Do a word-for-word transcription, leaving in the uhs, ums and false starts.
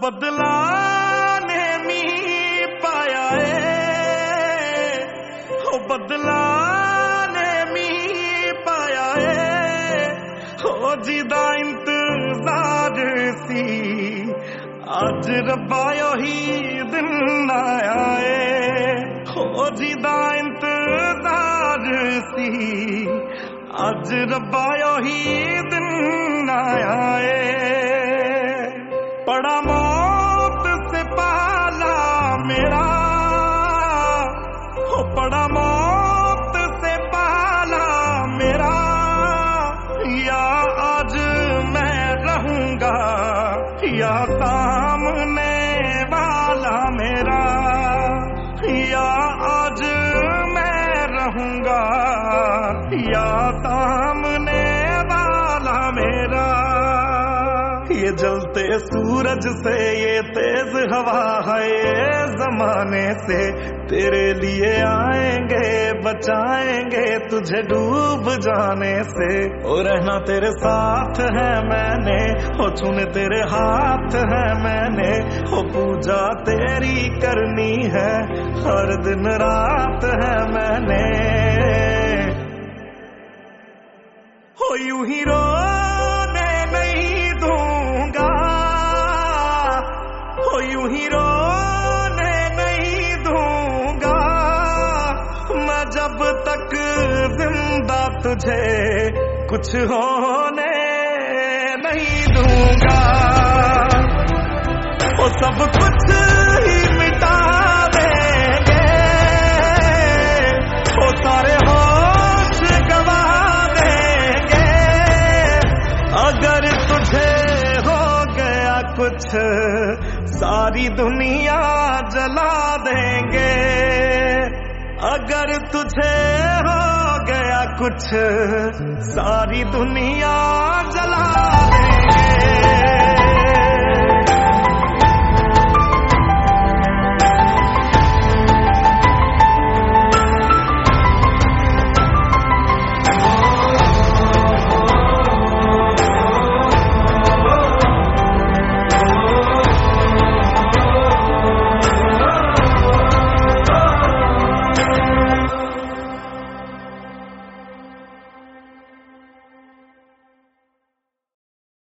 बदला ने मी पाया है, हो बदला ने मी पाया है, हो जिदा इंतजार सी आज रब्बा ही दिन आया है, हो जिदा इंतजार सी आज रब्बा ही दिन आया है। पड़ा मौत से पाला मेरा, हो पड़ा मौत से पाला मेरा, या आज मैं रहूंगा या सामने वाला मेरा, या आज मैं रहूंगा या सामने वाला मेरा। ये जलते सूरज से ये तेज हवा है ये जमाने से, तेरे लिए आएंगे बचाएंगे तुझे डूब जाने से। ओ रहना तेरे साथ है मैंने, हो छूने तेरे हाथ है मैंने, हो पूजा तेरी करनी है हर दिन रात है मैंने। हो यूं ही रोने नहीं दूंगा, हो यूं ही रोने नहीं दूंगा, मैं जब तक जिंदा तुझे कुछ होने नहीं दूंगा। वो सब कुछ ही मिटा देंगे, वो सारे होश गवा देंगे, अगर तुझे हो गया कुछ सारी दुनिया जला देंगे, अगर तुझे हो गया कुछ सारी दुनिया जला देंगे।